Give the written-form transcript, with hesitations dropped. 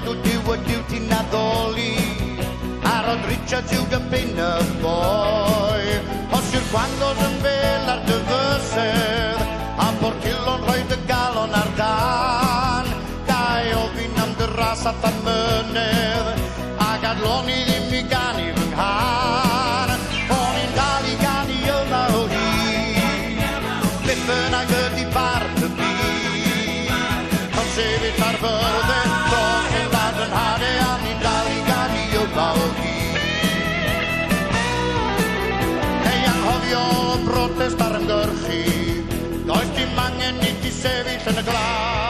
to do a duty Nadolig. Arod Richard juga pinna boy. Osir quando zembelar de veser. Ampor kilon roi de galon ardan. Kai ovinam de rasa tan mener. Agad loni di migani venghan. Onin dali gani il nahi. Biffen a gudi parte bi. Han se vi tar vörde. Troken laden hade anin dali gani il nahi. Hejan hovjo protestar en görchi. Dois die mangen niet die se vi ten glas.